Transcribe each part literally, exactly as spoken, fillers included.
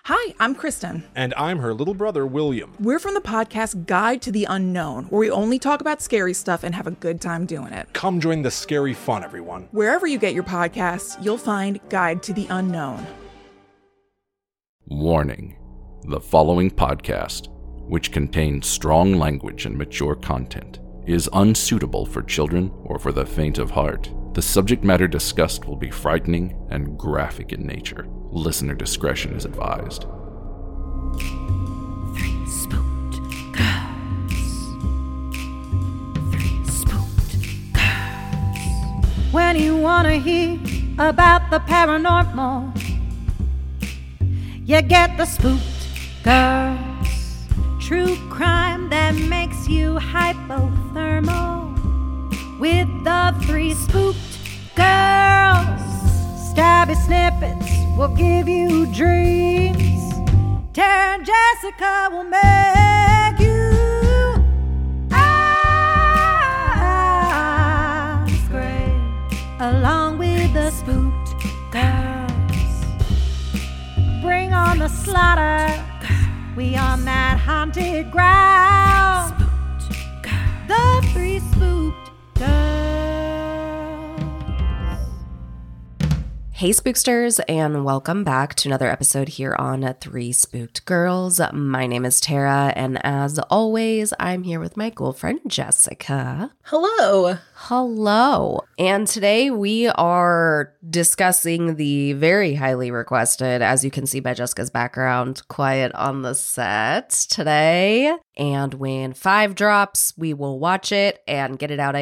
Hi, I'm Kristen. And I'm her little brother, William. We're from the podcast Guide to the Unknown, where we only talk about scary stuff and have a good time doing it. Come join the scary fun, everyone. Wherever you get your podcasts, you'll find Guide to the Unknown. Warning. The following podcast, which contains strong language and mature content, is unsuitable for children or for the faint of heart. The subject matter discussed will be frightening and graphic in nature. Listener discretion is advised. Three spooked girls. Three spooked girls. When you want to hear about the paranormal, you get the spooked girls. True crime that makes you hypothermal. With the three spooked girls. Stabby snippets will give you dreams. Tara and Jessica will make you eyes gray, along with the spooked girls. Bring on the slaughter. We on that haunted ground. Spooked girls. The three spooked girls. Hey Spooksters, and welcome back to another episode here on Three Spooked Girls. My name is Tara, and as always, I'm here with my girlfriend, Jessica. Hello. Hello. And today we are discussing the very highly requested, as you can see by Jessica's background, Quiet on the Set today. And when five drops, we will watch it and get it out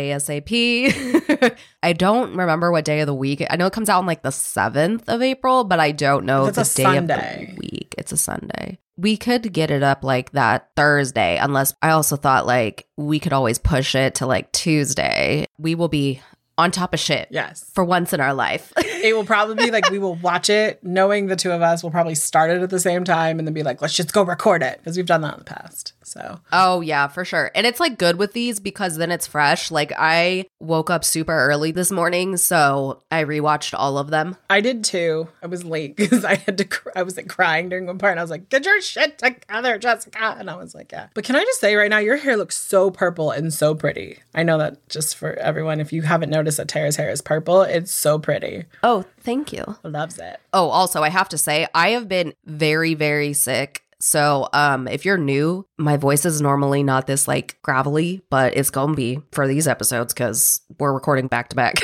ASAP. I don't remember what day of the week. I know it comes out on like the seventh of April, but I don't know It's the a day Sunday. of the week. It's a Sunday. We could get it up like that Thursday, unless I also thought like we could always push it to like Tuesday. We will be on top of shit. Yes. For once in our life. It will probably be like we will watch it knowing the two of us will probably start it at the same time and then be like, let's just go record it because we've done that in the past. So. Oh, yeah, for sure. And it's like good with these because then it's fresh. Like I woke up super early this morning, so I rewatched all of them. I did too. I was late because I had to, cr- I was like crying during one part and I was like, get your shit together, Jessica. And I was like, yeah. But can I just say right now, your hair looks so purple and so pretty. I know that just for everyone, if you haven't noticed that Tara's hair is purple, it's so pretty. Oh, thank you. Loves it. Oh, also, I have to say, I have been very, very sick. So um, if you're new, my voice is normally not this like gravelly, but it's going to be for these episodes because we're recording back to back.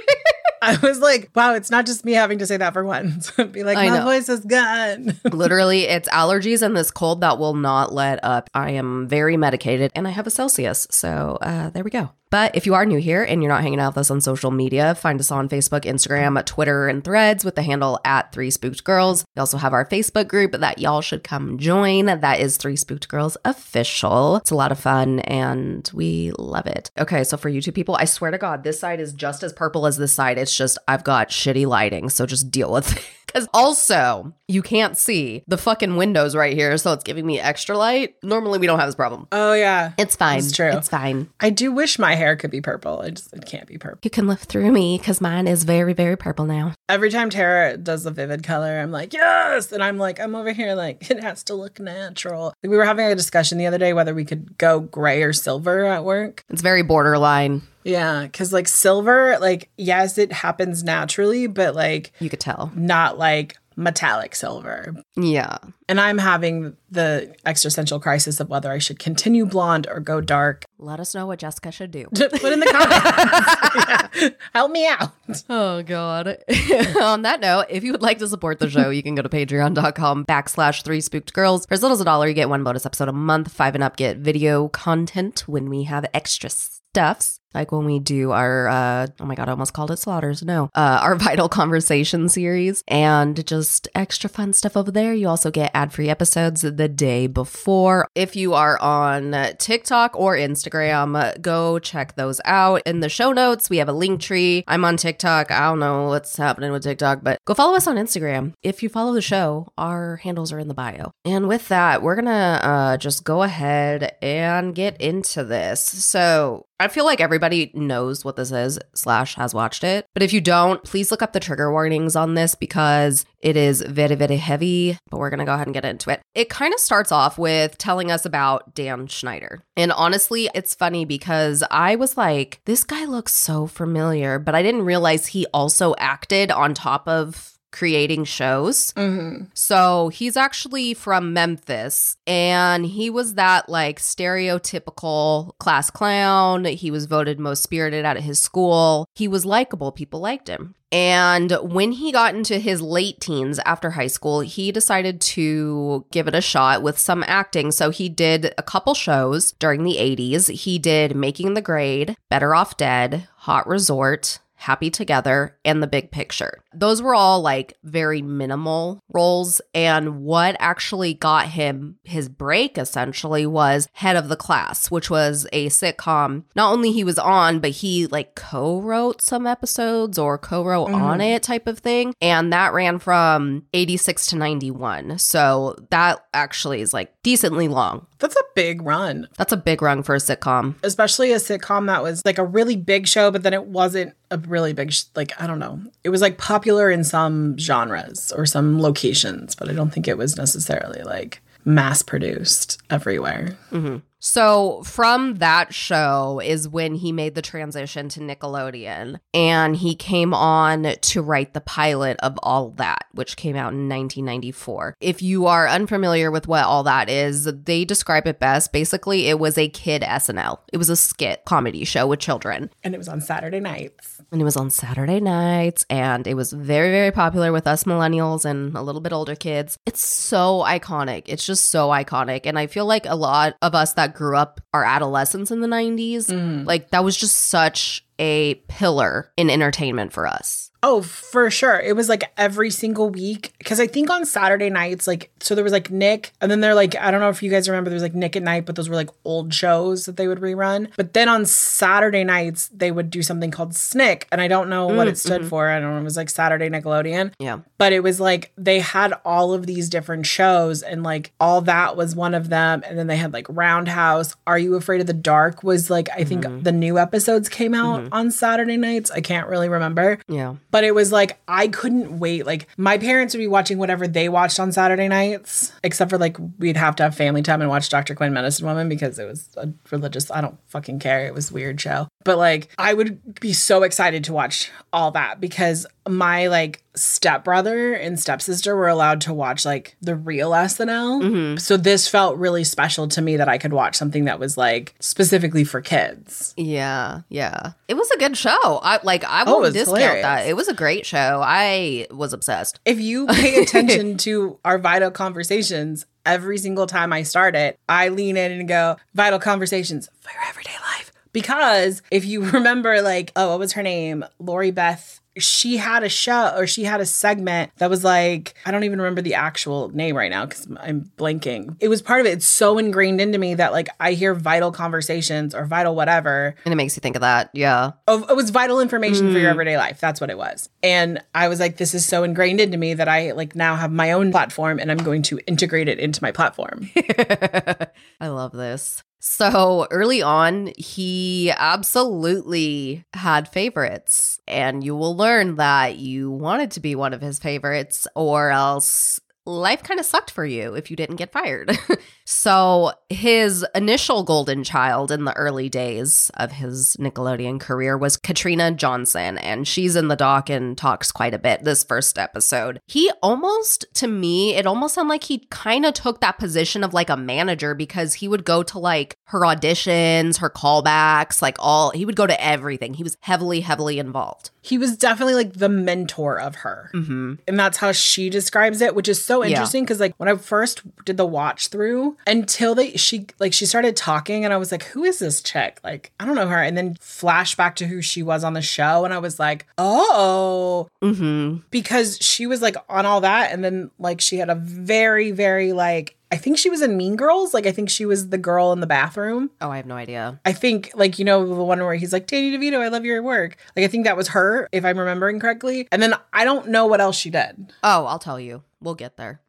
I was like, wow, it's not just me having to say that for once. Be like, I my know. voice is gone. Literally, it's allergies and this cold that will not let up. I am very medicated and I have a Celsius. So uh, there we go. But if you are new here and you're not hanging out with us on social media, find us on Facebook, Instagram, Twitter, and Threads with the handle at Three Spooked Girls. We also have our Facebook group that y'all should come join. That is Three Spooked Girls Official. It's a lot of fun and we love it. Okay, so for YouTube people, I swear to God, this side is just as purple as this side. It's just I've got shitty lighting, so just deal with it. Because also, you can't see the fucking windows right here, so it's giving me extra light. Normally, we don't have this problem. Oh, yeah. It's fine. It's true. It's fine. I do wish my hair could be purple. It just it can't be purple. You can live through me because mine is very, very purple now. Every time Tara does the vivid color, I'm like, yes! And I'm like, I'm over here like, it has to look natural. Like, we were having a discussion the other day whether we could go gray or silver at work. It's very borderline. Yeah, because like silver, like, yes, it happens naturally, but like You could tell. not like metallic silver. Yeah. And I'm having the existential crisis of whether I should continue blonde or go dark. Let us know what Jessica should do. Put in the comments. Yeah. Help me out. Oh, God. On that note, if you would like to support the show, you can go to patreon.com backslash three spooked girls. For as little as a dollar, you get one bonus episode a month. Five and up get video content when we have extra stuffs. Like when we do our, uh, oh my God, I almost called it Slaughters. No, uh, our Vital Conversation series and just extra fun stuff over there. You also get ad-free episodes the day before. If you are on TikTok or Instagram, uh, go check those out. In the show notes, we have a link tree. I'm on TikTok. I don't know what's happening with TikTok, but go follow us on Instagram. If you follow the show, our handles are in the bio. And with that, we're going to uh, just go ahead and get into this. So I feel like everybody knows what this is, slash has watched it. But if you don't, please look up the trigger warnings on this because it is very, very heavy. But we're going to go ahead and get into it. It kind of starts off with telling us about Dan Schneider. And honestly, it's funny because I was like, this guy looks so familiar, but I didn't realize he also acted on top of creating shows. Mm-hmm. So he's actually from Memphis, and he was that like stereotypical class clown. He was voted most spirited out of his school. He was likable. People liked him. And when he got into his late teens after high school, he decided to give it a shot with some acting. So he did a couple shows during the eighties. He did Making the Grade, Better Off Dead, Hot Resort, Happy Together, and The Big Picture. Those were all like very minimal roles. And what actually got him his break essentially was Head of the Class, which was a sitcom. Not only he was on, but he like co-wrote some episodes or co-wrote mm-hmm. on it type of thing. And that ran from eighty-six to ninety-one. So that actually is like decently long. That's a big run. That's a big run for a sitcom. Especially a sitcom that was like a really big show, but then it wasn't a really big, sh- like, I don't know. It was like popular in some genres or some locations, but I don't think it was necessarily like mass produced everywhere. Mm-hmm. So from that show is when he made the transition to Nickelodeon, and he came on to write the pilot of All That, which came out in nineteen ninety-four. If you are unfamiliar with what All That is, they describe it best. Basically, it was a kid S N L. It was a skit comedy show with children. And it was on Saturday nights. And it was on Saturday nights, and it was very, very popular with us millennials and a little bit older kids. It's so iconic. It's just so iconic. And I feel like a lot of us that grew up our adolescence in the nineties, mm. like that was just such a pillar in entertainment for us. Oh, for sure. It was like every single week. Because I think on Saturday nights, like, so there was like Nick. And then they're like, I don't know if you guys remember, there was like Nick at Night, but those were like old shows that they would rerun. But then on Saturday nights, they would do something called S N C C. And I don't know what mm, it stood mm-hmm. for. I don't know. It was like Saturday Nickelodeon. Yeah. But it was like they had all of these different shows. And like All That was one of them. And then they had like Roundhouse. Are You Afraid of the Dark was like, I think mm-hmm. the new episodes came out mm-hmm. on Saturday nights. I can't really remember. Yeah. But it was like, I couldn't wait. Like, my parents would be watching whatever they watched on Saturday nights, except for like, we'd have to have family time and watch Doctor Quinn, Medicine Woman, because it was a religious, I don't fucking care. It was a weird show. But like, I would be so excited to watch All That because my like stepbrother and stepsister were allowed to watch like the real S N L. Mm-hmm. So this felt really special to me that I could watch something that was like specifically for kids. Yeah, yeah. It was a good show. I like I won't oh, discount hilarious. that. It was a great show. I was obsessed. If you pay attention to our Vital Conversations, every single time I start it, I lean in and go, Vital Conversations for your everyday life. Because if you remember, like, oh, what was her name? Lori Beth. She had a show or she had a segment that was like, I don't even remember the actual name right now because I'm blanking. It was part of it. It's so ingrained into me that like I hear Vital Conversations or Vital whatever. And it makes you think of that. Yeah. Oh, it was vital information mm. for your everyday life. That's what it was. And I was like, this is so ingrained into me that I like now have my own platform and I'm going to integrate it into my platform. I love this. So early on, he absolutely had favorites, and you will learn that you wanted to be one of his favorites, or else life kind of sucked for you if you didn't get fired. So his initial golden child in the early days of his Nickelodeon career was Katrina Johnson, and she's in the doc and talks quite a bit this first episode. He almost, to me, it almost sounded like he kind of took that position of like a manager because he would go to like her auditions, her callbacks, like all, he would go to everything. He was heavily, heavily involved. He was definitely like the mentor of her. Mm-hmm. And that's how she describes it, which is so interesting because yeah. like when I first did the watch through, until they she like she started talking and I was like, who is this chick? Like, I don't know her. And then flash back to who she was on the show. And I was like, oh, mm-hmm. because she was like on All That. And then like she had a very, very like, I think she was in Mean Girls. Like, I think she was the girl in the bathroom. Oh, I have no idea. I think, like, you know, the one where he's like, Danny DeVito, I love your work. Like, I think that was her, if I'm remembering correctly. And then I don't know what else she did. Oh, I'll tell you. we'll get there.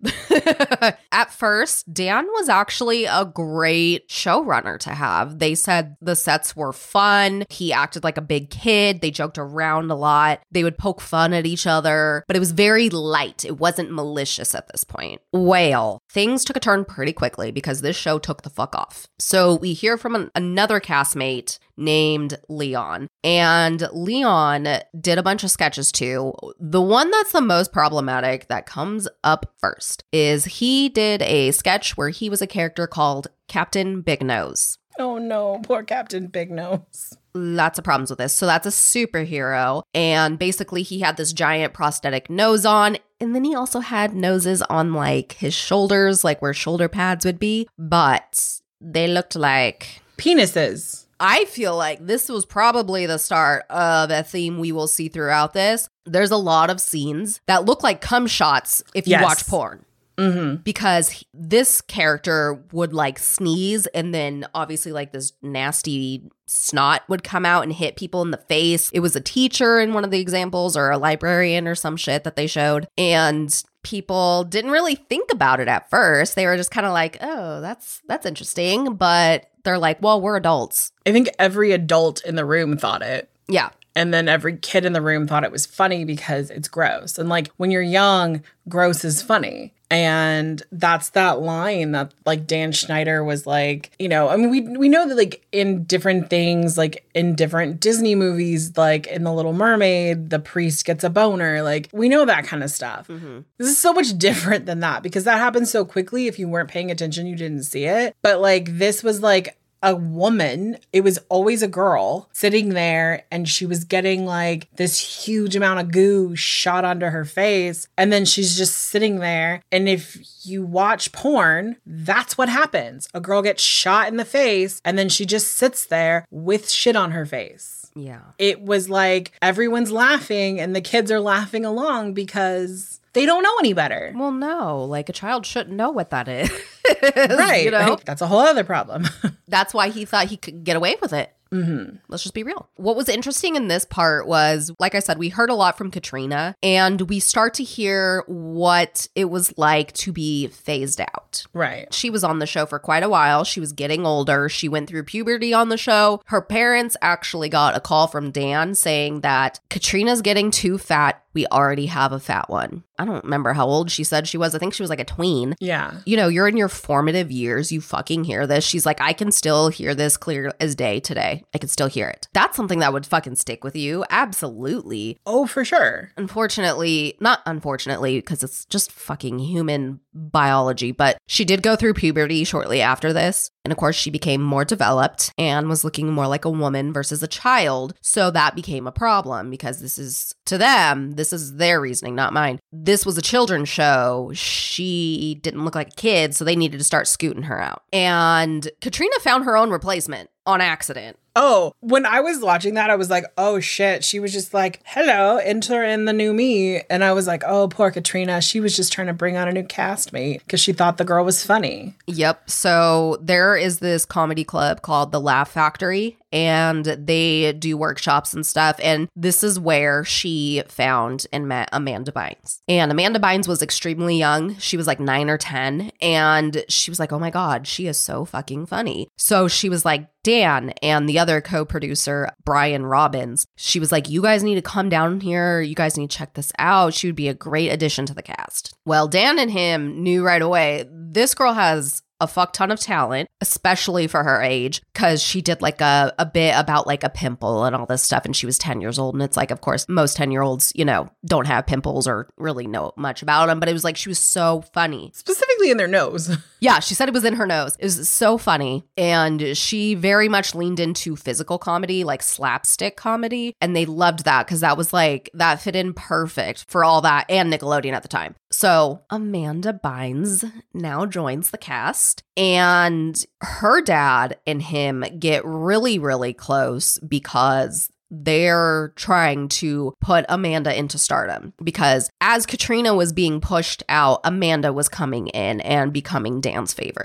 At first, Dan was actually a great showrunner to have. They said the sets were fun. He acted like a big kid. They joked around a lot. They would poke fun at each other, but it was very light. It wasn't malicious at this point. Well, things took a turn pretty quickly because this show took the fuck off. So we hear from an, another castmate named Leon. And Leon did a bunch of sketches too. The one that's the most problematic that comes up first is he did a sketch where he was a character called Captain Big Nose. Oh no, poor Captain Big Nose. Lots of problems with this. So that's a superhero. And basically he had this giant prosthetic nose on. And then he also had noses on like his shoulders, like where shoulder pads would be. But they looked like penises. I feel like this was probably the start of a theme we will see throughout this. There's a lot of scenes that look like cum shots if you yes. watch porn. Mm-hmm. Because he, this character would like sneeze and then obviously like this nasty snot would come out and hit people in the face. It was a teacher in one of the examples or a librarian or some shit that they showed. And people didn't really think about it at first. They were just kind of like, oh, that's that's interesting. But they're like, well, we're adults. I think every adult in the room thought it. Yeah. And then every kid in the room thought it was funny because it's gross. And like when you're young, gross is funny. And that's that line that like Dan Schneider was like, you know, I mean, we we know that like in different things, like in different Disney movies, like in The Little Mermaid, the priest gets a boner. Like we know that kind of stuff. Mm-hmm. This is so much different than that because that happened so quickly. If you weren't paying attention, you didn't see it. But like this was like a woman, it was always a girl sitting there and she was getting like this huge amount of goo shot onto her face. And then she's just sitting there. And if you watch porn, that's what happens. A girl gets shot in the face and then she just sits there with shit on her face. Yeah. It was like everyone's laughing and the kids are laughing along because they don't know any better. Well, no, like a child shouldn't know what that is. Right. You know? That's a whole other problem. That's why he thought he could get away with it. Mm-hmm. Let's just be real. What was interesting in this part was, like I said, we heard a lot from Katrina and we start to hear what it was like to be phased out. Right. She was on the show for quite a while. She was getting older. She went through puberty on the show. Her parents actually got a call from Dan saying that Katrina's getting too fat. We already have a fat one. I don't remember how old she said she was. I think she was like a tween. Yeah. You know, you're in your formative years. You fucking hear this. She's like, I can still hear this clear as day today. I can still hear it. That's something that would fucking stick with you. Absolutely. Oh, for sure. Unfortunately, not unfortunately, because it's just fucking human biology, but she did go through puberty shortly after this. And of course, she became more developed and was looking more like a woman versus a child. So that became a problem because this is, to them, this is their reasoning, not mine. This was a children's show. She didn't look like a kid, so they needed to start scooting her out. And Katrina found her own replacement on accident. Oh, when I was watching that, I was like, oh shit. She was just like, hello, enter in the new me. And I was like, oh, poor Katrina. She was just trying to bring out a new castmate because she thought the girl was funny. Yep. So there is this comedy club called The Laugh Factory, and they do workshops and stuff. And this is where she found and met Amanda Bynes. And Amanda Bynes was extremely young. She was like nine or ten. And she was like, oh my God, she is so fucking funny. So she was like, Dan and the other co-producer, Brian Robbins, she was like, you guys need to come down here. You guys need to check this out. She would be a great addition to the cast. Well, Dan and him knew right away, this girl has a fuck ton of talent, especially for her age, because she did like a, a bit about like a pimple and all this stuff. And she was ten years old. And it's like, of course, most ten year olds, you know, don't have pimples or really know much about them. But it was like, she was so funny. Specifically in their nose. Yeah, she said it was in her nose. It was so funny. And she very much leaned into physical comedy, like slapstick comedy. And they loved that because that was like, that fit in perfect for all that and Nickelodeon at the time. So Amanda Bynes now joins the cast. And her dad and him get really, really close because they're trying to put Amanda into stardom. Because as Katrina was being pushed out, Amanda was coming in and becoming Dan's favorite.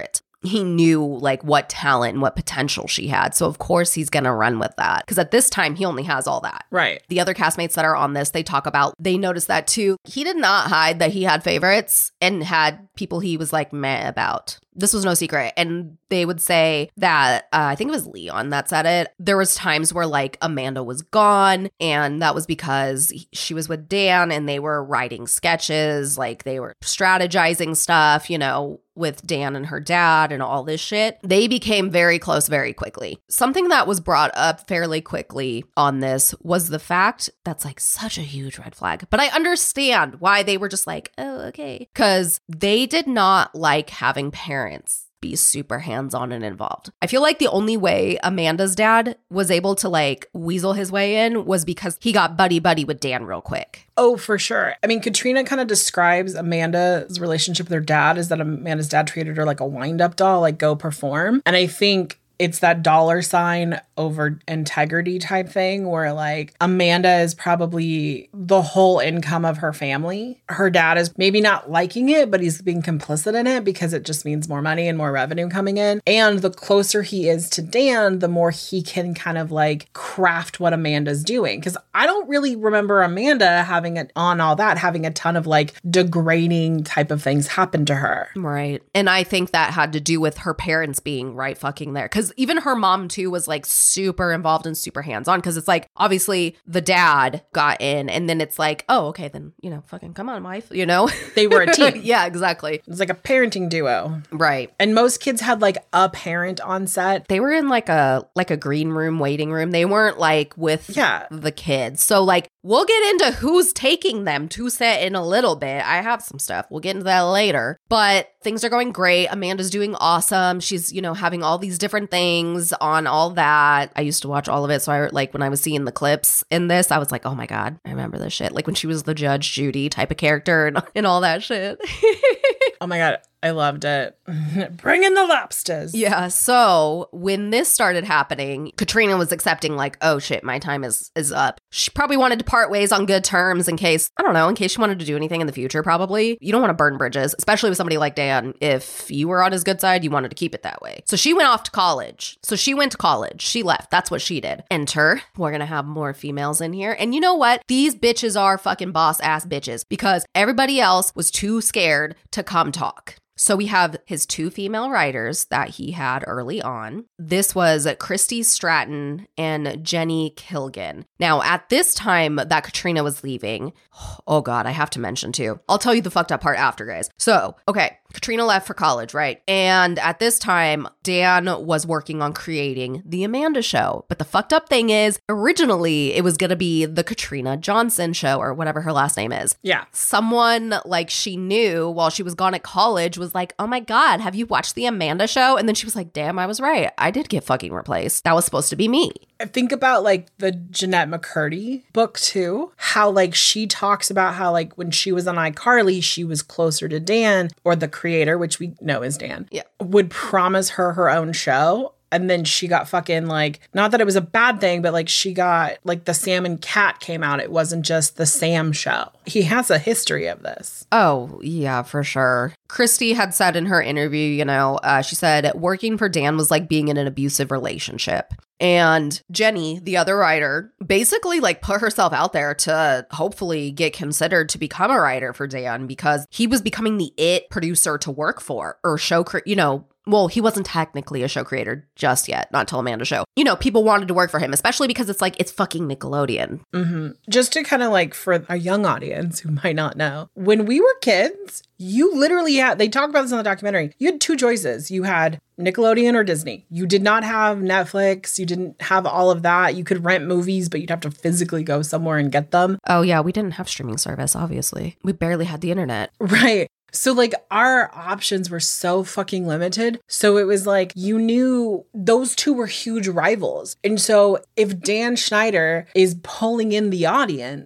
he knew like what talent and what potential she had. So of course he's going to run with that. Because at this time, he only has all that. Right. The other castmates that are on this, they talk about, they noticed that too. He did not hide that he had favorites and had people he was like meh about. This was no secret. And they would say that, uh, I think it was Leon that said it. There was times where like Amanda was gone and that was because she was with Dan and they were writing sketches, like they were strategizing stuff, you know, with Dan and her dad and all this shit. They became very close very quickly. Something that was brought up fairly quickly on this was the fact that's like such a huge red flag. But I understand why they were just like, oh, okay. Because they did not like having parents be super hands-on and involved. I feel like the only way Amanda's dad was able to like weasel his way in was because he got buddy-buddy with Dan real quick. Oh, for sure. I mean, Katrina kind of describes Amanda's relationship with her dad is that Amanda's dad treated her like a wind-up doll, like go perform. And I think it's that dollar sign over integrity type thing where like Amanda is probably the whole income of her family. Her dad is maybe not liking it, but he's being complicit in it because it just means more money and more revenue coming in. And the closer he is to Dan, the more he can kind of like craft what Amanda's doing. Because I don't really remember Amanda having it on all that, having a ton of like degrading type of things happen to her. Right. And I think that had to do with her parents being right fucking there. Because even her mom too was like super involved and super hands-on because it's like obviously the dad got in and then it's like, oh, okay, then, you know, fucking come on, wife, you know? They were a team. Yeah, exactly. It's like a parenting duo. Right. And most kids had like a parent on set. They were in like a like a green room, waiting room. They weren't like with yeah. the kids. So like we'll get into who's taking them to set in a little bit. I have some stuff. We'll get into that later. But things are going great. Amanda's doing awesome. She's, you know, having all these different things on all that. I used to watch all of it. So I like when I was seeing the clips in this, I was like, oh my God, I remember this shit. Like when she was the Judge Judy type of character and, and all that shit. Oh my God. I loved it. Bring in the lobsters. Yeah. So when this started happening, Katrina was accepting like, oh shit, my time is is up. She probably wanted to part ways on good terms in case, I don't know, in case she wanted to do anything in the future, probably. You don't want to burn bridges, especially with somebody like Dan. If you were on his good side, you wanted to keep it that way. So she went off to college. So she went to college. She left. That's what she did. Enter. We're going to have more females in here. And you know what? These bitches are fucking boss ass bitches because everybody else was too scared to come talk. So we have his two female writers that he had early on. This was Christy Stratton and Jenny Kilgan. Now, at this time that Katrina was leaving, oh God, I have to mention too. I'll tell you the fucked up part after, guys. So, okay, Katrina left for college, right? And at this time, Dan was working on creating The Amanda Show. But the fucked up thing is, originally, it was going to be The Katrina Johnson Show or whatever her last name is. Yeah. Someone like she knew while she was gone at college was like, oh my God, have you watched The Amanda Show? And then she was like, damn, I was right. I did get fucking replaced. That was supposed to be me. I think about like the Jeanette McCurdy book too, how like she talks about how like when she was on iCarly, she was closer to Dan, or the creator, which we know is Dan, yeah, would promise her her own show. And then she got fucking like, not that it was a bad thing, but like she got like the Sam and Cat came out. It wasn't just the Sam show. He has a history of this. Oh, yeah, for sure. Christy had said in her interview, you know, uh, she said working for Dan was like being in an abusive relationship. And Jenny, the other writer, basically like put herself out there to hopefully get considered to become a writer for Dan because he was becoming the it producer to work for or show, cre- you know, well, he wasn't technically a show creator just yet, not till Amanda Show. You know, people wanted to work for him, especially because it's like, it's fucking Nickelodeon. Mm-hmm. Just to kind of like, for a young audience who might not know, when we were kids, you literally had, they talk about this in the documentary, you had two choices. You had Nickelodeon or Disney. You did not have Netflix. You didn't have all of that. You could rent movies, but you'd have to physically go somewhere and get them. Oh yeah, we didn't have streaming service, obviously. We barely had the internet. Right. So like our options were so fucking limited. So it was like, you knew those two were huge rivals. And so if Dan Schneider is pulling in the audience,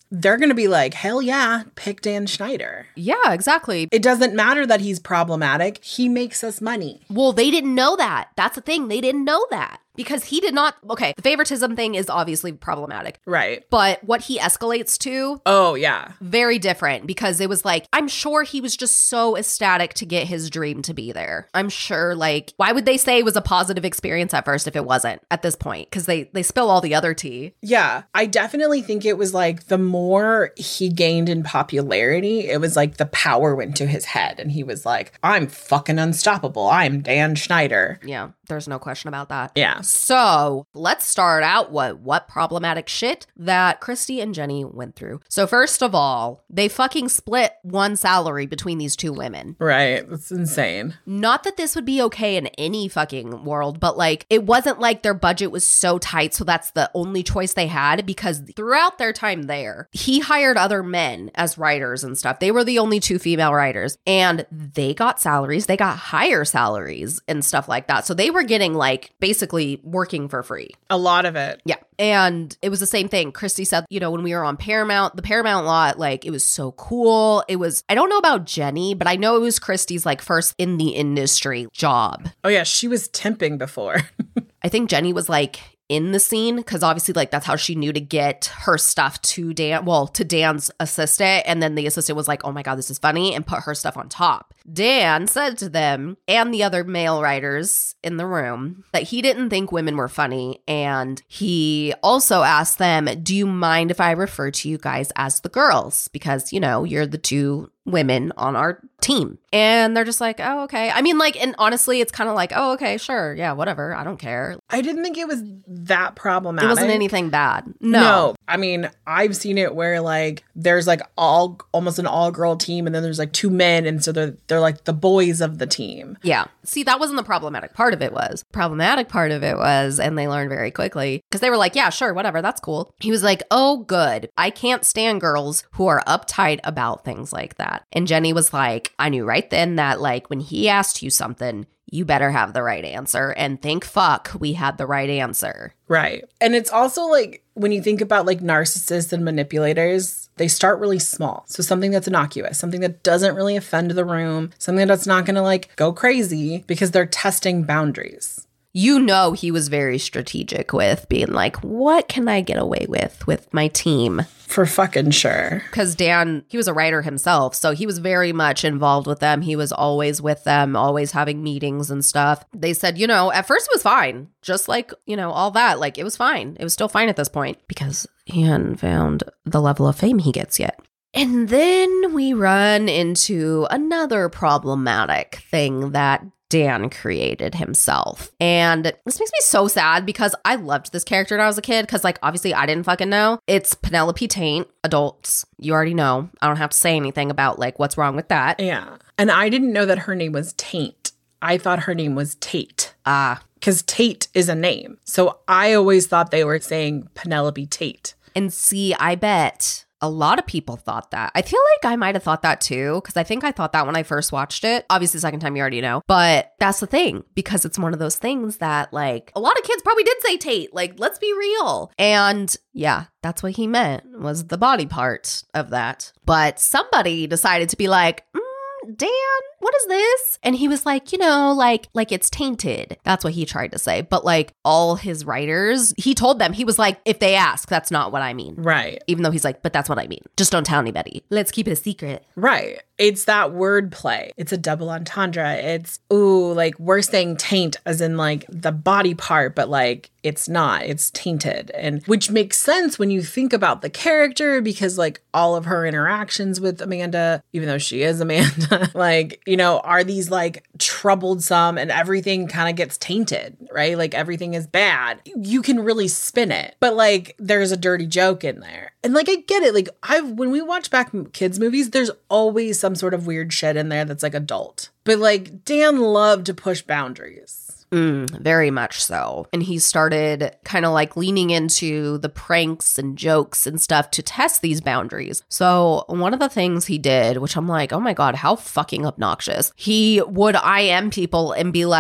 they're going to be like, hell yeah, pick Dan Schneider. Yeah, exactly. It doesn't matter that he's problematic. He makes us money. Well, they didn't know that. That's the thing. They didn't know that. Because he did not, okay, the favoritism thing is obviously problematic. Right. But what he escalates to, oh, yeah. very different, because it was like, I'm sure he was just so ecstatic to get his dream to be there. I'm sure, like, why would they say it was a positive experience at first if it wasn't at this point? Because they, they spill all the other tea. Yeah, I definitely think it was like the more he gained in popularity, it was like the power went to his head. And he was like, I'm fucking unstoppable. I'm Dan Schneider. Yeah, there's no question about that. Yeah. So let's start out what what problematic shit that Christy and Jenny went through. So first of all, they fucking split one salary between these two women. Right. That's insane. Not that this would be okay in any fucking world, but like it wasn't like their budget was so tight, so that's the only choice they had, because throughout their time there, he hired other men as writers and stuff. They were the only two female writers, and they got salaries. They got higher salaries and stuff like that. So they were getting like basically working for free. A lot of it. Yeah. And it was the same thing. Christy said, you know, when we were on Paramount, the Paramount lot, like, it was so cool. It was, I don't know about Jenny, but I know it was Christy's, like, first in the industry job. Oh, yeah. She was temping before. I think Jenny was, like, in the scene, because obviously, like, that's how she knew to get her stuff to Dan, well, to Dan's assistant. And then the assistant was like, oh my God, this is funny, and put her stuff on top. Dan said to them and the other male writers in the room that he didn't think women were funny. And he also asked them, do you mind if I refer to you guys as the girls? Because, you know, you're the two women on our team. And they're just like, oh, okay. I mean, like, and honestly, it's kind of like, oh, okay, sure. Yeah, whatever. I don't care. I didn't think it was that problematic. It wasn't anything bad. No. No. I mean, I've seen it where like there's like all almost an all girl team, and then there's like two men. And so they're, they're like the boys of the team. Yeah. See, that wasn't the problematic part of it was. Problematic part of it was, and they learned very quickly, because they were like, yeah, sure, whatever. That's cool. He was like, oh, good. I can't stand girls who are uptight about things like that. And Jenny was like, I knew right then that like when he asked you something, you better have the right answer. And thank fuck we had the right answer. Right. And it's also like when you think about like narcissists and manipulators, they start really small. So something that's innocuous, something that doesn't really offend the room, something that's not going to like go crazy, because they're testing boundaries. You know, he was very strategic with being like, what can I get away with with my team? For fucking sure. Because Dan, he was a writer himself, so he was very much involved with them. He was always with them, always having meetings and stuff. They said, you know, at first it was fine. Just like, you know, all that. Like, it was fine. It was still fine at this point because he hadn't found the level of fame he gets yet. And then we run into another problematic thing that Dan created himself. And this makes me so sad because I loved this character when I was a kid, because like obviously I didn't fucking know. It's Penelope Taint. Adults, you already know. I don't have to say anything about like what's wrong with that. Yeah. And I didn't know that her name was Taint. I thought her name was Tate. Ah. Because Tate is a name. So I always thought they were saying Penelope Tate. And see, I bet a lot of people thought that. I feel like I might have thought that too, because I think I thought that when I first watched it. Obviously, the second time you already know. But that's the thing, because it's one of those things that like a lot of kids probably did say Tate. Like, let's be real. And yeah, that's what he meant, was the body part of that. But somebody decided to be like, mm, Dan, what is this? And he was like, you know, like, like it's tainted. That's what he tried to say. But like all his writers, he told them, he was like, if they ask, that's not what I mean. Right. Even though he's like, but that's what I mean. Just don't tell anybody. Let's keep it a secret. Right. It's that word play. It's a double entendre. It's, ooh, like we're saying taint as in like the body part, but like it's not. It's tainted. And which makes sense when you think about the character, because like all of her interactions with Amanda, even though she is Amanda, like, you know, are these like troublesome, and everything kind of gets tainted, right? Like everything is bad. You can really spin it, but like there's a dirty joke in there. And like I get it. Like I've when we watch back kids movies, there's always some sort of weird shit in there that's like adult. But like Dan loved to push boundaries. Mm, very much so. And he started kind of like leaning into the pranks and jokes and stuff to test these boundaries. So one of the things he did, which I'm like, oh my God, how fucking obnoxious. He would I M people and be like,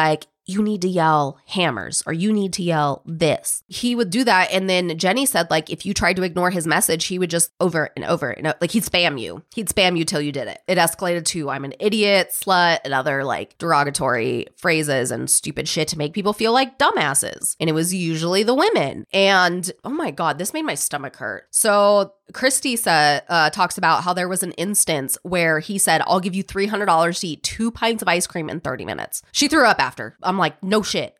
you need to yell hammers or you need to yell this. He would do that. And then Jenny said, like, if you tried to ignore his message, he would just over and over and over, like he'd spam you. He'd spam you till you did it. It escalated to I'm an idiot, slut, and other like derogatory phrases and stupid shit to make people feel like dumbasses. And it was usually the women. And oh my God, this made my stomach hurt. So Christy said, uh, talks about how there was an instance where he said, I'll give you three hundred dollars to eat two pints of ice cream in thirty minutes. She threw up after. I'm like, no shit.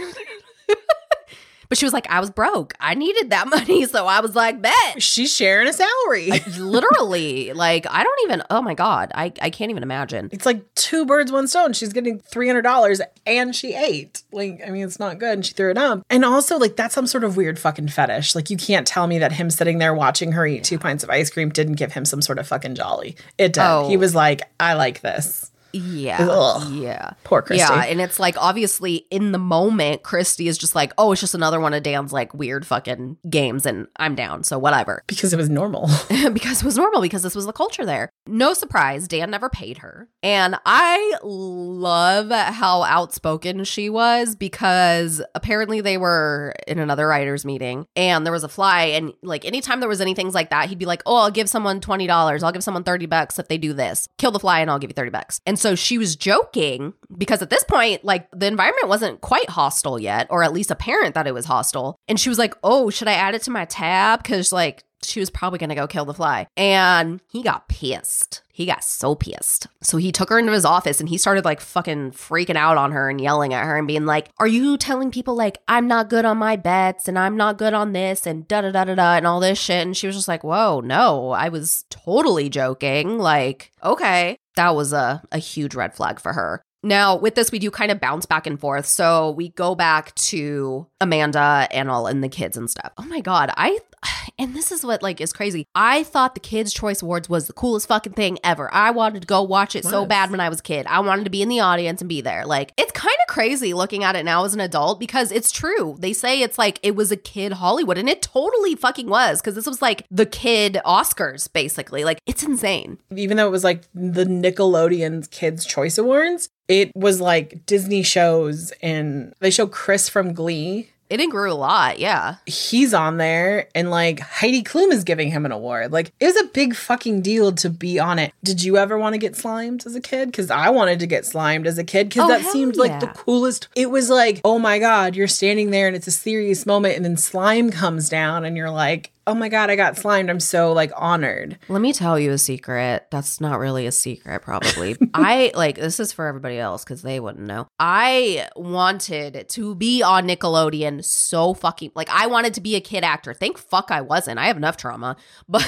But she was like, I was broke. I needed that money. So I was like, bet. She's sharing a salary. I, literally. Like, I don't even, oh my God. I, I can't even imagine. It's like two birds, one stone. She's getting three hundred dollars and she ate. Like, I mean, it's not good. And she threw it up. And also, like, that's some sort of weird fucking fetish. Like, you can't tell me that him sitting there watching her eat yeah. two pints of ice cream didn't give him some sort of fucking jolly. It did. Oh. He was like, I like this. Yeah. Ugh. Yeah. Poor Christy. Yeah. And it's like, obviously, in the moment, Christy is just like, oh, it's just another one of Dan's like weird fucking games and I'm down. So whatever. Because it was normal. Because it was normal, because this was the culture there. No surprise, Dan never paid her. And I love how outspoken she was, because apparently they were in another writers meeting and there was a fly. And like anytime there was any things like that, he'd be like, oh, I'll give someone twenty dollars. I'll give someone thirty bucks if they do this. Kill the fly and I'll give you thirty bucks. And so she was joking because at this point, like the environment wasn't quite hostile yet, or at least apparent that it was hostile. And she was like, oh, should I add it to my tab? Because like she was probably going to go kill the fly. And he got pissed. He got so pissed. So he took her into his office and he started like fucking freaking out on her and yelling at her and being like, are you telling people like I'm not good on my bets and I'm not good on this and da da da da da and all this shit? And she was just like, whoa, no, I was totally joking. Like, okay. That was a, a huge red flag for her. Now, with this, we do kind of bounce back and forth. So we go back to Amanda and all and the kids and stuff. Oh my God. I, and this is what like is crazy. I thought the Kids' Choice Awards was the coolest fucking thing ever. I wanted to go watch it what? so bad when I was a kid. I wanted to be in the audience and be there. Like, it's kind of crazy looking at it now as an adult, because it's true. They say it's like it was a kid Hollywood, and it totally fucking was, because this was like the kid Oscars, basically. Like, it's insane. Even though it was like the Nickelodeon's Kids' Choice Awards, it was like Disney shows, and they show Chris from Glee. It didn't grow a lot, yeah. He's on there, and like Heidi Klum is giving him an award. Like, it was a big fucking deal to be on it. Did you ever want to get slimed as a kid? Because I wanted to get slimed as a kid, because oh, that seemed yeah. like the coolest. It was like, oh my God, you're standing there and it's a serious moment, and then slime comes down and you're like, oh my God, I got slimed. I'm so like honored. Let me tell you a secret. That's not really a secret, probably. I like, this is for everybody else because they wouldn't know. I wanted to be on Nickelodeon so fucking, like I wanted to be a kid actor. Thank fuck I wasn't. I have enough trauma. But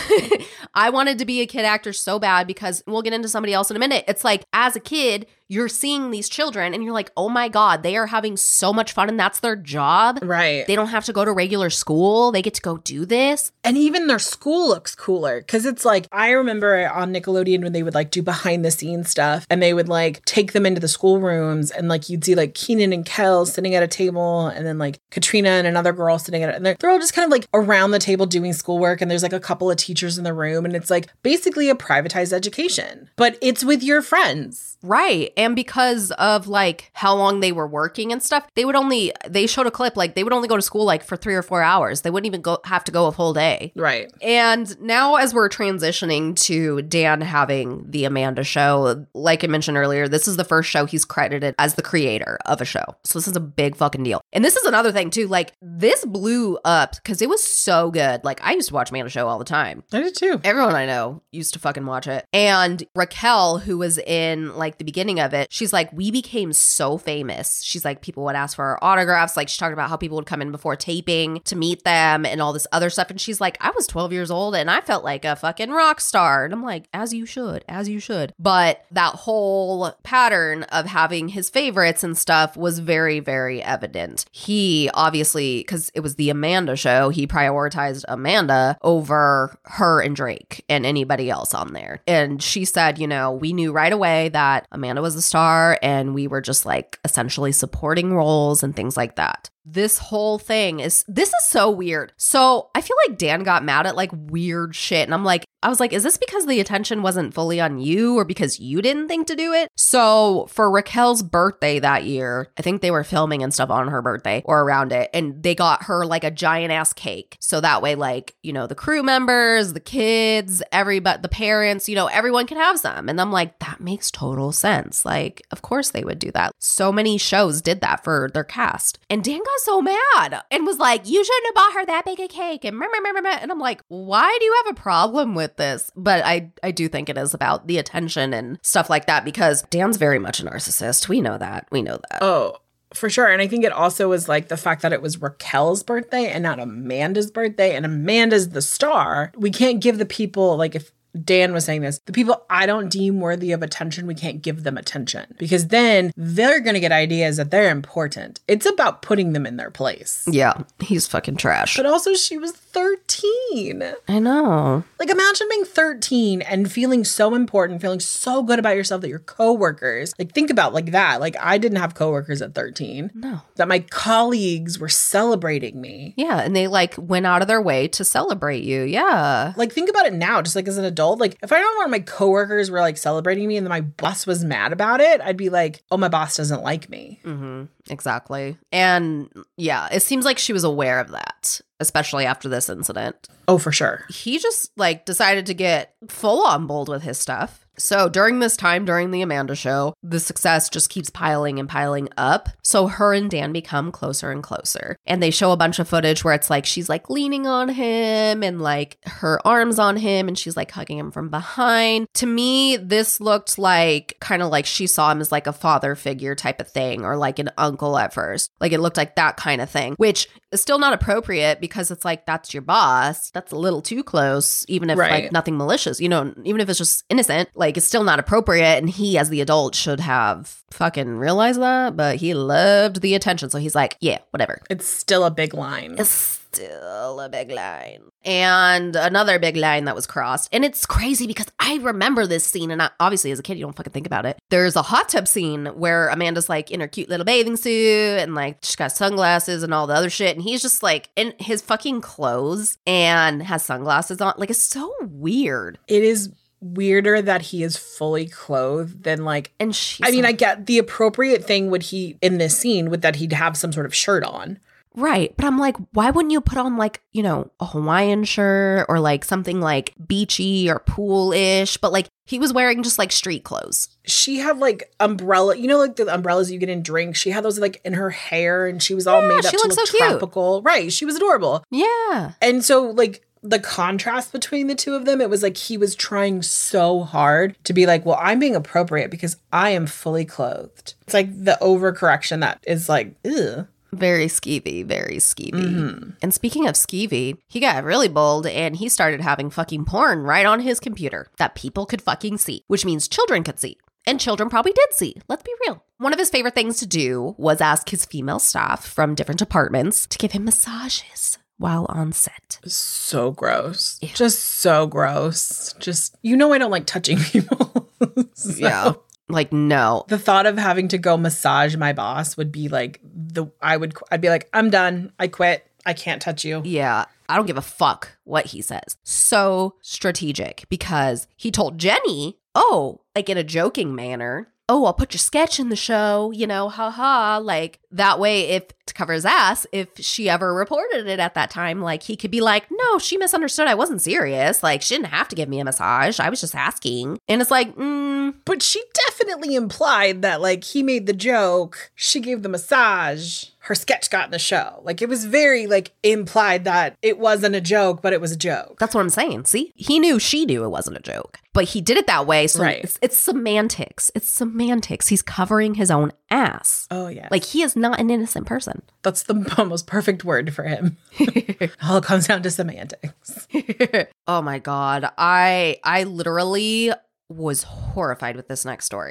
I wanted to be a kid actor so bad, because we'll get into somebody else in a minute. It's like, as a kid, you're seeing these children and you're like, oh my God, they are having so much fun and that's their job. Right. They don't have to go to regular school. They get to go do this. And even their school looks cooler, because it's like, I remember on Nickelodeon when they would like do behind the scenes stuff, and they would like take them into the schoolrooms, and like you'd see like Keenan and Kel sitting at a table, and then like Katrina and another girl sitting at it, and they're, they're all just kind of like around the table doing schoolwork, and there's like a couple of teachers in the room, and it's like basically a privatized education, but it's with your friends. Right. And because of like how long they were working and stuff, they would only, they showed a clip, like they would only go to school like for three or four hours. They wouldn't even go have to go a full day. Right. And now as we're transitioning to Dan having the Amanda show, like I mentioned earlier, this is the first show he's credited as the creator of a show. So this is a big fucking deal. And this is another thing too, like this blew up because it was so good. Like I used to watch Amanda show all the time. I did too. Everyone I know used to fucking watch it. And Raquel, who was in like the beginning of it, she's like, we became so famous. She's like, people would ask for our autographs. Like she talked about how people would come in before taping to meet them and all this other stuff. And she's like, I was twelve years old and I felt like a fucking rock star. And I'm like, as you should, as you should. But that whole pattern of having his favorites and stuff was very, very evident. He obviously, because it was the Amanda show, he prioritized Amanda over her and Drake and anybody else on there. And she said, you know, we knew right away that Amanda was the star and we were just like essentially supporting roles and things like that. this whole thing is, this is so weird. So I feel like Dan got mad at like weird shit. And I'm like, I was like, is this because the attention wasn't fully on you or because you didn't think to do it? So for Raquel's birthday that year, I think they were filming and stuff on her birthday or around it. And they got her like a giant ass cake. So that way, like, you know, the crew members, the kids, everybody, the parents, you know, everyone can have some. And I'm like, that makes total sense. Like, of course they would do that. So many shows did that for their cast. And Dan got so mad and was like, you shouldn't have bought her that big a cake. And, and I'm like, why do you have a problem with this? But I, I do think it is about the attention and stuff like that because Dan's very much a narcissist. We know that. We know that. Oh, for sure. And I think it also was like the fact that it was Raquel's birthday and not Amanda's birthday. And Amanda's the star. We can't give the people, like if Dan was saying this, the people I don't deem worthy of attention, we can't give them attention because then they're going to get ideas that they're important. It's about putting them in their place. Yeah, he's fucking trash. But also she was thirteen. I know. Like imagine being thirteen and feeling so important, feeling so good about yourself that your coworkers, like think about like that. Like I didn't have coworkers at thirteen. No. That my colleagues were celebrating me. Yeah, and they like went out of their way to celebrate you. Yeah. Like think about it now, just like as an adult. Like if I know one of my coworkers were like celebrating me and then my boss was mad about it, I'd be like, oh, my boss doesn't like me. Mm-hmm. Exactly. And yeah, it seems like she was aware of that, especially after this incident. Oh, for sure. He just like decided to get full on bold with his stuff. So during this time, during the Amanda show, the success just keeps piling and piling up. So her and Dan become closer and closer. And they show a bunch of footage where it's like she's like leaning on him and like her arms on him and she's like hugging him from behind. To me, this looked like kind of like she saw him as like a father figure type of thing or like an uncle at first. Like it looked like that kind of thing, which is still not appropriate because it's like that's your boss. That's a little too close, even if right. like nothing malicious, you know, even if it's just innocent. Like it's still not appropriate, and he as the adult should have fucking realized that, but he loved the attention, so he's like, yeah, whatever. It's still a big line. It's still a big line. And another big line that was crossed. And it's crazy because I remember this scene, and I, obviously as a kid, you don't fucking think about it. There's a hot tub scene where Amanda's like in her cute little bathing suit and like she's got sunglasses and all the other shit. And he's just like in his fucking clothes and has sunglasses on. Like it's so weird. It is weirder that he is fully clothed than like, and she's I mean, like, I get the appropriate thing would he in this scene would that he'd have some sort of shirt on. Right. But I'm like, why wouldn't you put on like, you know, a Hawaiian shirt or like something like beachy or pool-ish? But like he was wearing just like street clothes. She had like umbrella, you know, like the umbrellas you get in drinks. She had those like in her hair and she was all Yeah, made up she to looked look so cute. tropical. Right. She was adorable. Yeah. And so like the contrast between the two of them, it was like he was trying so hard to be like, well, I'm being appropriate because I am fully clothed. It's like the overcorrection that is like, ugh. Very skeevy, very skeevy. Mm-hmm. And speaking of skeevy, he got really bold and he started having fucking porn right on his computer that people could fucking see, which means children could see. And children probably did see. Let's be real. One of his favorite things to do was ask his female staff from different departments to give him massages while on set. So gross. Ew. Just so gross. Just, you know, I don't like touching people. So Yeah. Like, no. the thought of having to go massage my boss would be like the, I would, I'd be like, I'm done. I quit. I can't touch you. Yeah. I don't give a fuck what he says. So strategic because he told Jenny, oh, like in a joking manner, oh, I'll put your sketch in the show, you know, haha. Like that way, if to cover his ass, if she ever reported it at that time, like he could be like, no, she misunderstood. I wasn't serious. Like she didn't have to give me a massage. I was just asking. And it's like, mm. But she definitely implied that like he made the joke. She gave the massage. Her sketch got in the show. Like it was very like implied that it wasn't a joke, but it was a joke. That's what I'm saying. See, he knew she knew it wasn't a joke, but he did it that way. So Right. it's, it's semantics. It's semantics. He's covering his own ass. Oh, yeah. Like he is not an innocent person. That's the most perfect word for him. It all comes down to semantics. Oh my God. I I literally was horrified with this next story.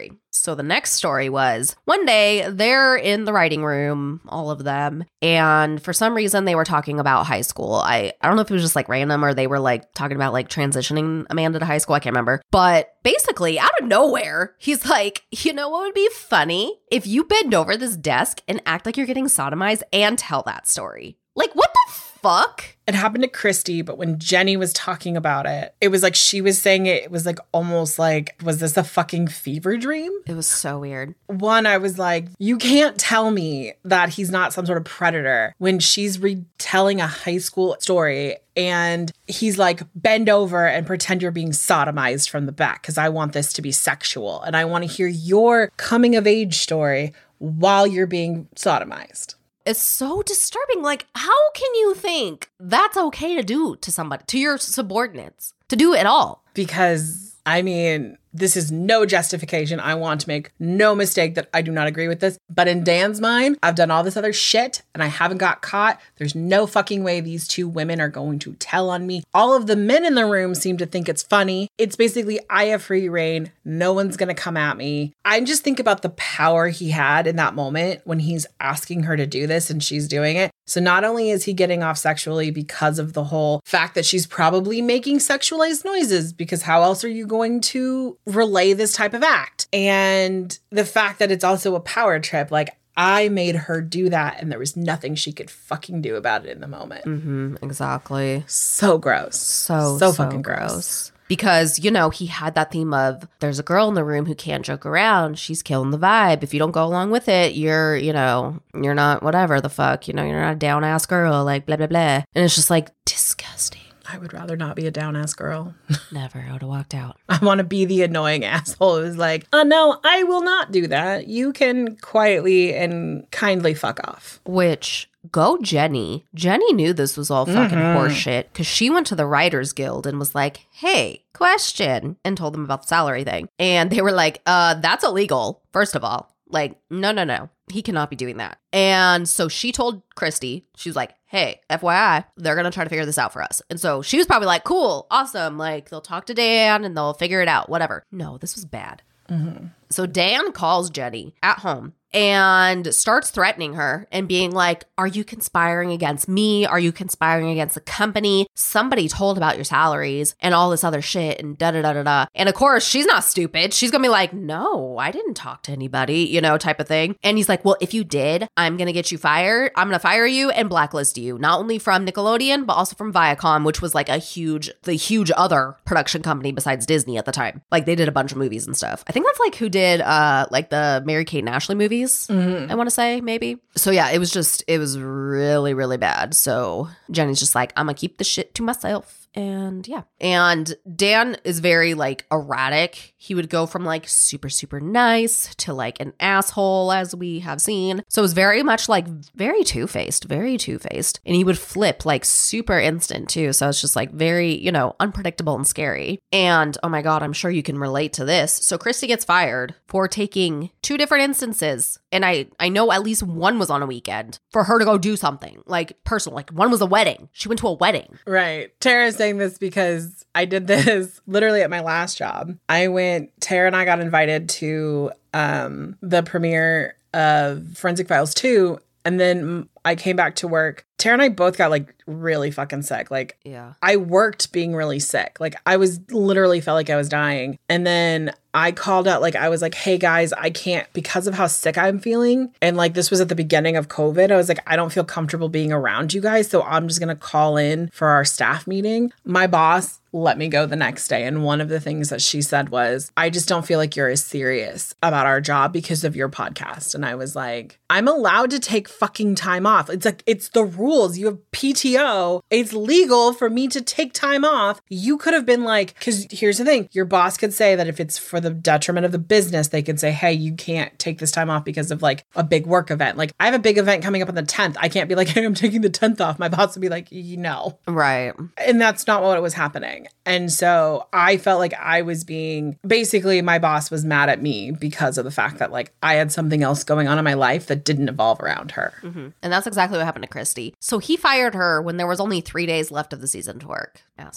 So the next story was one day they're in the writing room, all of them, and for some reason they were talking about high school. I, I don't know if it was just like random or they were like talking about like transitioning Amanda to high school. I can't remember. But basically out of nowhere, he's like, you know what would be funny? If you bend over this desk and act like you're getting sodomized and tell that story. Like, what the fuck? It happened to Christy, but when Jenny was talking about it, it was like she was saying it, it was like almost like, was this a fucking fever dream? It was so weird. One, I was like, you can't tell me that he's not some sort of predator when she's retelling a high school story and he's like, bend over and pretend you're being sodomized from the back because I want this to be sexual and I want to hear your coming of age story while you're being sodomized. It's so disturbing. Like, how can you think that's okay to do to somebody, to your subordinates, to do it all? Because, I mean, this is no justification. I want to make no mistake that I do not agree with this. But in Dan's mind, I've done all this other shit and I haven't got caught. There's no fucking way these two women are going to tell on me. All of the men in the room seem to think it's funny. It's basically, I have free reign. No one's going to come at me. I just think about the power he had in that moment when he's asking her to do this and she's doing it. So not only is he getting off sexually because of the whole fact that she's probably making sexualized noises, because how else are you going to relay this type of act? And the fact that it's also a power trip, like I made her do that and there was nothing she could fucking do about it in the moment. Mm-hmm, exactly. So gross. So, so, so fucking gross. gross. Because, you know, he had that theme of there's a girl in the room who can't joke around. She's killing the vibe. If you don't go along with it, you're, you know, you're not whatever the fuck. You know, you're not a down ass girl, like blah, blah, blah. And it's just like disgusting. I would rather not be a down ass girl. Never. I would have walked out. I want to be the annoying asshole who's like, oh, no, I will not do that. You can quietly and kindly fuck off. Which, go Jenny. Jenny knew this was all fucking Mm-hmm. horseshit because she went to the Writers Guild and was like, hey, question, and told them about the salary thing. And they were like, uh, that's illegal, first of all. Like, no, no, no. He cannot be doing that. And so she told Christy, she was like, hey, F Y I, they're going to try to figure this out for us. And so she was probably like, cool, awesome. Like, they'll talk to Dan and they'll figure it out, whatever. No, this was bad. Mm-hmm. So Dan calls Jenny at home and starts threatening her and being like, are you conspiring against me? Are you conspiring against the company? Somebody told about your salaries and all this other shit and da da da da da. And of course, she's not stupid. She's gonna be like, no, I didn't talk to anybody, you know, type of thing. And he's like, well, if you did, I'm gonna get you fired. I'm gonna fire you and blacklist you, not only from Nickelodeon, but also from Viacom, which was like a huge, the huge other production company besides Disney at the time. Like they did a bunch of movies and stuff. I think that's like who did uh like the Mary-Kate and Ashley movies. Mm-hmm. I want to say maybe. So yeah, it was just, it was really, really bad. So Jenny's just like, I'm going to keep the shit to myself. And yeah. And Dan is very like erratic. He would go from like super, super nice to like an asshole, as we have seen. So it was very much like very two-faced, very two-faced. And he would flip like super instant too. So it's just like very, you know, unpredictable and scary. And oh my God, I'm sure you can relate to this. So Christy gets fired for taking two different instances. And I, I know at least one was on a weekend for her to go do something like personal. Like one was a wedding. She went to a wedding. Right. Tara's saying this because I did this literally at my last job. I went, Tara and I got invited to um, the premiere of Forensic Files two. And then I came back to work. Tara and I both got like really fucking sick. Like, yeah, I worked being really sick. Like I was literally felt like I was dying. And then I called out, like, I was like, hey guys, I can't, because of how sick I'm feeling. And like, this was at the beginning of COVID. I was like, I don't feel comfortable being around you guys. So I'm just going to call in for our staff meeting. My boss let me go the next day. And one of the things that she said was, I just don't feel like you're as serious about our job because of your podcast. And I was like, I'm allowed to take fucking time off. It's like, it's the rules. You have P T O. It's legal for me to take time off. You could have been like, because here's the thing, your boss could say that if it's for the detriment of the business, they could say, hey, you can't take this time off because of like a big work event. Like I have a big event coming up on the tenth. I can't be like, hey, I'm taking the tenth off. My boss would be like, no. Right. And that's not what was happening. And so I felt like I was being, basically my boss was mad at me because of the fact that like I had something else going on in my life that didn't evolve around her. Mm-hmm. And that's exactly what happened to Christy. So he fired her when there was only three days left of the season to work. Asshole.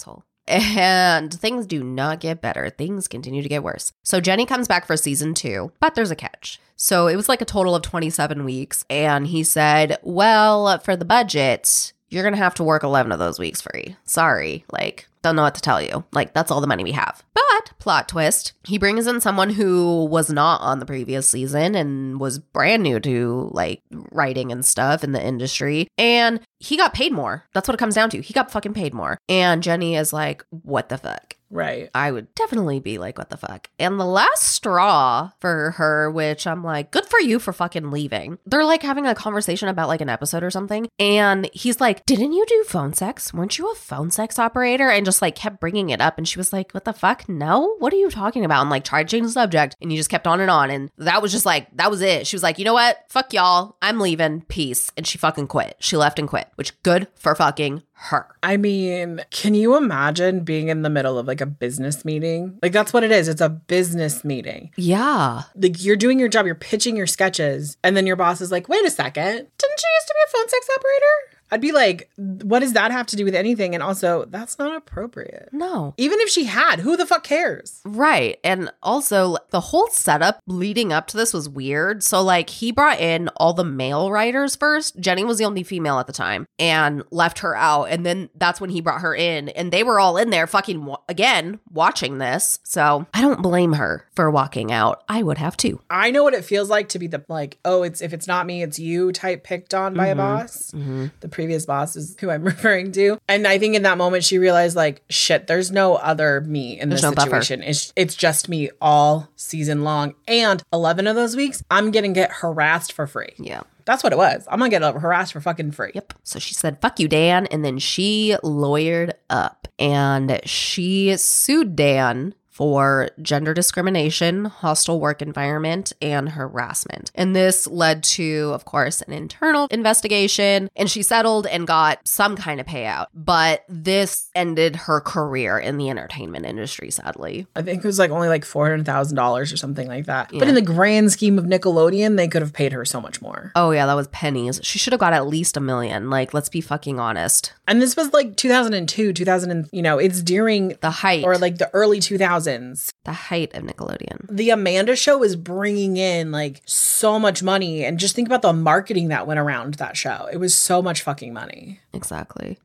And things do not get better. Things continue to get worse. So Jenny comes back for season two, but there's a catch. So it was like a total of twenty-seven weeks. And he said, well, for the budget, you're going to have to work eleven of those weeks free. Sorry. Like, don't know what to tell you. Like, that's all the money we have. But, plot twist, he brings in someone who was not on the previous season and was brand new to, like, writing and stuff in the industry. And he got paid more. That's what it comes down to. He got fucking paid more. And Jenny is like, what the fuck? Right. I would definitely be like, what the fuck? And the last straw for her, which I'm like, good for you for fucking leaving. They're like having a conversation about like an episode or something. And he's like, didn't you do phone sex? Weren't you a phone sex operator? And just like kept bringing it up. And she was like, what the fuck? No? What are you talking about? And like tried to change the subject. And you just kept on and on. And that was just like, that was it. She was like, you know what? Fuck y'all. I'm leaving. Peace. And she fucking quit. She left and quit, which good for fucking her. I mean, can you imagine being in the middle of like a business meeting? Like, that's what it is. It's a business meeting. Yeah. Like, you're doing your job, you're pitching your sketches, and then your boss is like, wait a second, didn't you used to be a phone sex operator? I'd be like, what does that have to do with anything? And also, that's not appropriate. No. Even if she had, who the fuck cares? Right. And also, the whole setup leading up to this was weird. So, like, he brought in all the male writers first. Jenny was the only female at the time and left her out. And then that's when he brought her in. And they were all in there fucking, again, watching this. So, I don't blame her for walking out. I would have too. I know what it feels like to be the, like, oh, it's if it's not me, it's you type picked on by mm-hmm. a boss. Mm-hmm. The previous boss is who I'm referring to. And I think in that moment she realized like, shit, there's no other me in there's this no situation. It's, it's just me all season long. And eleven of those weeks, I'm going to get harassed for free. Yeah. That's what it was. I'm going to get harassed for fucking free. Yep. So she said, fuck you, Dan. And then she lawyered up and she sued Dan for gender discrimination, hostile work environment, and harassment. And this led to, of course, an internal investigation, and she settled and got some kind of payout. But this ended her career in the entertainment industry, sadly. I think it was like only like four hundred thousand dollars or something like that. Yeah. But in the grand scheme of Nickelodeon, they could have paid her so much more. Oh yeah, that was pennies. She should have got at least a million. Like, let's be fucking honest. And this was like two thousand two, two thousand, you know, it's during the height. Or like the early two thousands. The height of Nickelodeon. The Amanda Show is bringing in like so much money. And just think about the marketing that went around that show. It was so much fucking money. Exactly.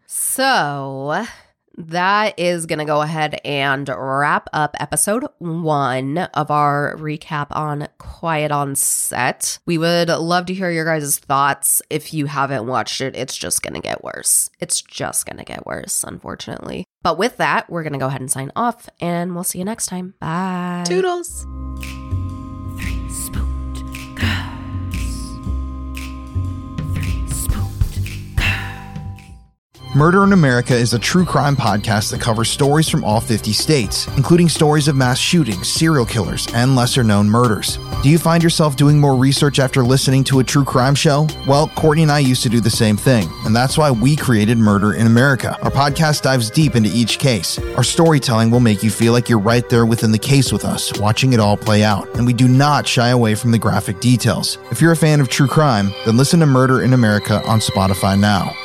So that is going to go ahead and wrap up episode one of our recap on Quiet on Set. We would love to hear your guys' thoughts. If you haven't watched it, it's just going to get worse. It's just going to get worse, unfortunately. But with that, we're going to go ahead and sign off, and we'll see you next time. Bye. Toodles. Three spooked girls. Three spooked girls. Murder in America is a true crime podcast that covers stories from all fifty states, including stories of mass shootings, serial killers, and lesser-known murders. Do you find yourself doing more research after listening to a true crime show? Well, Courtney and I used to do the same thing, and that's why we created Murder in America. Our podcast dives deep into each case. Our storytelling will make you feel like you're right there within the case with us, watching it all play out, and we do not shy away from the graphic details. If you're a fan of true crime, then listen to Murder in America on Spotify now.